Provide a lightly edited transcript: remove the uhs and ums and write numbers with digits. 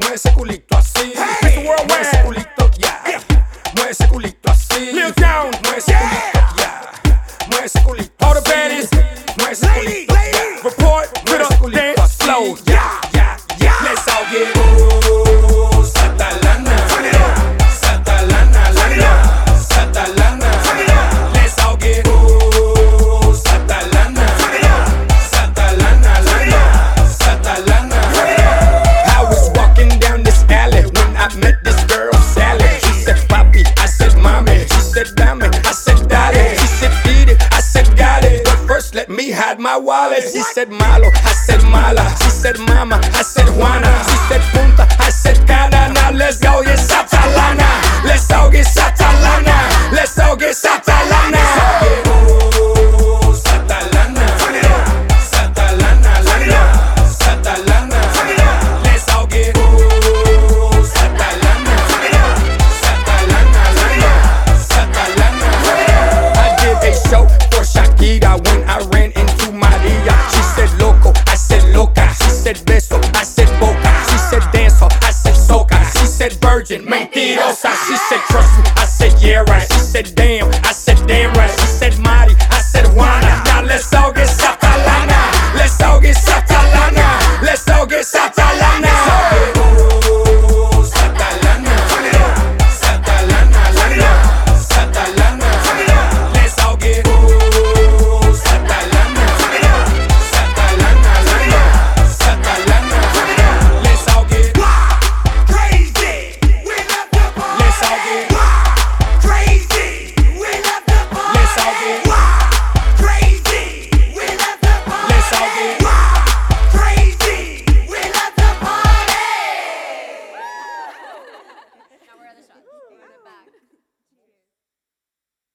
Mueve ese culito así. Hey, mueve ese culito, ya. Yeah. Mueve ese culito así. Lil Down. Mueve ese culito, ya. Mueve ese culito All the así. baddies. Mueve ese culito, ya. Report to Mueve ese the culito dance así. floor. Ya. Let's all get Satalana. Satalana, lana. Satalana. Let's all get Satalana. Satalana, lana. Satalana. I was walking down this alley when I met this girl, Sally. She said, Papi, I said, Mommy. She said, Dame, I said, Dale. She said, Eat it, I said, Got it. But first, let me hide my wallet. She said,